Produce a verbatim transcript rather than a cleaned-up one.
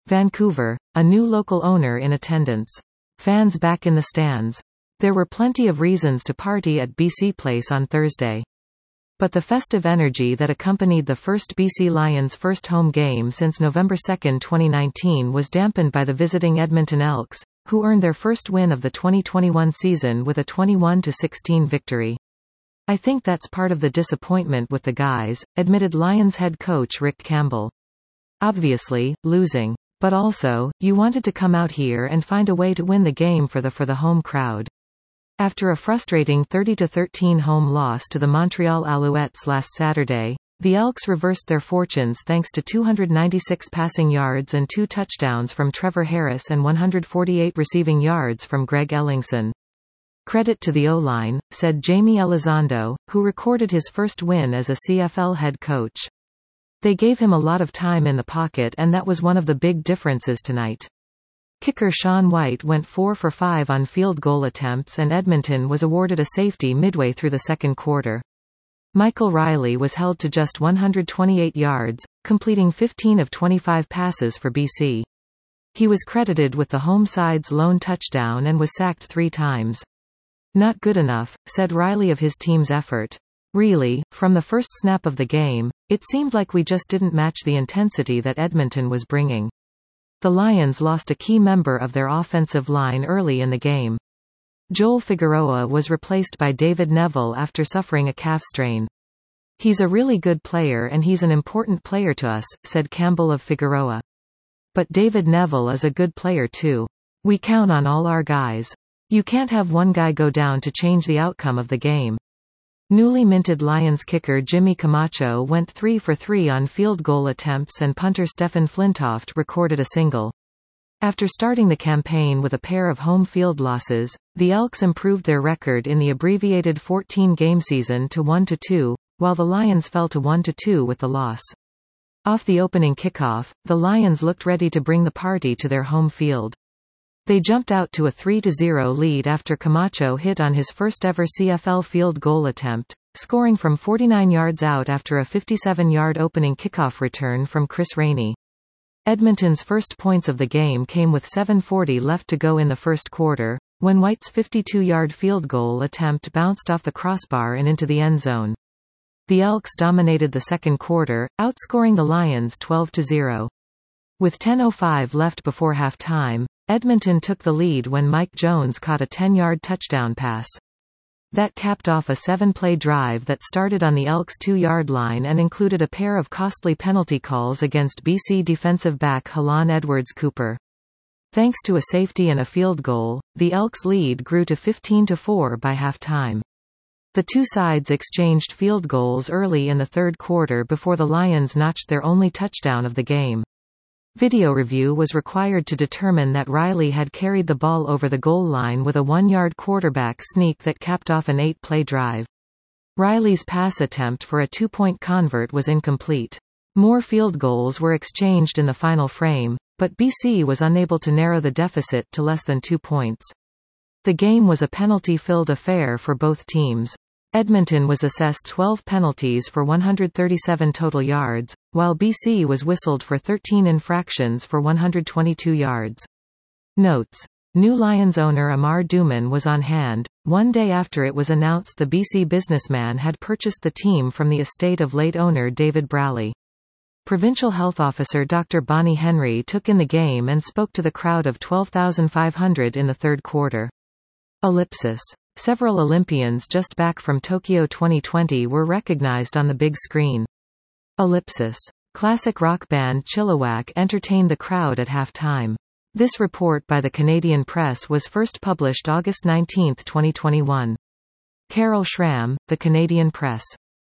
Vancouver, a new local owner in attendance. Fans back in the stands. There were plenty of reasons to party at B C Place on Thursday. But the festive energy that accompanied the first B C Lions' first home game since November second twenty nineteen was dampened by the visiting Edmonton Elks, who earned their first win of the twenty twenty-one season with a twenty-one to sixteen victory. "I think that's part of the disappointment with the guys," admitted Lions head coach Rick Campbell. "Obviously, losing. But also, you wanted to come out here and find a way to win the game for the for the home crowd." After a frustrating thirty to thirteen home loss to the Montreal Alouettes last Saturday, the Elks reversed their fortunes thanks to two hundred ninety-six passing yards and two touchdowns from Trevor Harris and one hundred forty-eight receiving yards from Greg Ellingson. "Credit to the O-line," said Jamie Elizondo, who recorded his first win as a C F L head coach. "They gave him a lot of time in the pocket, and that was one of the big differences tonight." Kicker Sean White went four for five on field goal attempts, and Edmonton was awarded a safety midway through the second quarter. Michael Riley was held to just one hundred twenty-eight yards, completing fifteen of twenty-five passes for B C. He was credited with the home side's lone touchdown and was sacked three times. "Not good enough," said Riley of his team's effort. "Really, from the first snap of the game, it seemed like we just didn't match the intensity that Edmonton was bringing." The Lions lost a key member of their offensive line early in the game. Joel Figueroa was replaced by David Neville after suffering a calf strain. "He's a really good player and he's an important player to us," said Campbell of Figueroa. "But David Neville is a good player too. We count on all our guys. You can't have one guy go down to change the outcome of the game." Newly minted Lions kicker Jimmy Camacho went three for three on field goal attempts, and punter Stefan Flintoft recorded a single. After starting the campaign with a pair of home field losses, the Elks improved their record in the abbreviated fourteen-game season to one to two, while the Lions fell to one to two with the loss. Off the opening kickoff, the Lions looked ready to bring the party to their home field. They jumped out to a three to zero lead after Camacho hit on his first-ever C F L field goal attempt, scoring from forty-nine yards out after a fifty-seven-yard opening kickoff return from Chris Rainey. Edmonton's first points of the game came with seven forty left to go in the first quarter, when White's fifty-two-yard field goal attempt bounced off the crossbar and into the end zone. The Elks dominated the second quarter, outscoring the Lions twelve to zero. With ten oh five left before halftime, Edmonton took the lead when Mike Jones caught a ten-yard touchdown pass. That capped off a seven-play drive that started on the Elks' two-yard line and included a pair of costly penalty calls against B C defensive back Halan Edwards-Cooper. Thanks to a safety and a field goal, the Elks' lead grew to fifteen to four by halftime. The two sides exchanged field goals early in the third quarter before the Lions notched their only touchdown of the game. Video review was required to determine that Riley had carried the ball over the goal line with a one-yard quarterback sneak that capped off an eight-play drive. Riley's pass attempt for a two-point convert was incomplete. More field goals were exchanged in the final frame, but B C was unable to narrow the deficit to less than two points. The game was a penalty-filled affair for both teams. Edmonton was assessed twelve penalties for one hundred thirty-seven total yards, while B C was whistled for thirteen infractions for one hundred twenty-two yards. Notes. New Lions owner Amar Duman was on hand, one day after it was announced the B C businessman had purchased the team from the estate of late owner David Braley. Provincial Health Officer Doctor Bonnie Henry took in the game and spoke to the crowd of twelve thousand five hundred in the third quarter. Ellipsis. Several Olympians just back from Tokyo twenty twenty were recognized on the big screen. Ellipsis. Classic rock band Chilliwack entertained the crowd at halftime. This report by the Canadian Press was first published August nineteenth twenty twenty-one. Carol Schramm, The Canadian Press.